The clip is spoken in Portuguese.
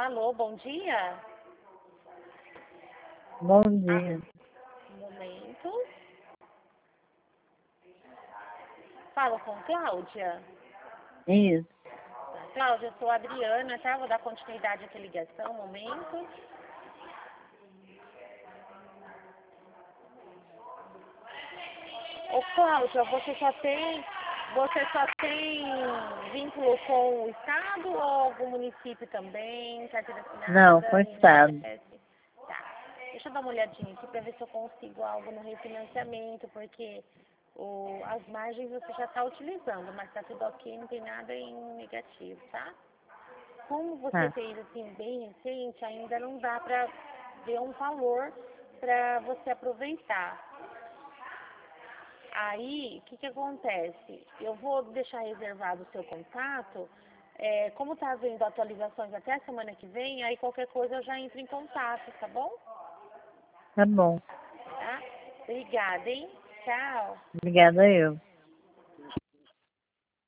Alô, bom dia? Bom dia. Um momento. Falo com Cláudia. Isso. Cláudia, eu sou a Adriana, tá? Vou dar continuidade aqui à ligação, um momento. Ô, Cláudia, você só tem vínculo com o Estado ou algum município também? Carteira Não, assinada, com o Estado. INSS? Tá. Deixa eu dar uma olhadinha aqui para ver se eu consigo algo no refinanciamento, porque as margens você já está utilizando, mas está tudo ok, não tem nada em negativo, tá? Como você Tá. fez assim bem recente, ainda não dá para ver um valor para você aproveitar. Aí, o que acontece? Eu vou deixar reservado o seu contato. Como está havendo atualizações até a semana que vem, aí qualquer coisa eu já entro em contato, tá bom? Tá bom. Tá? Obrigada, hein? Tchau. Obrigada eu.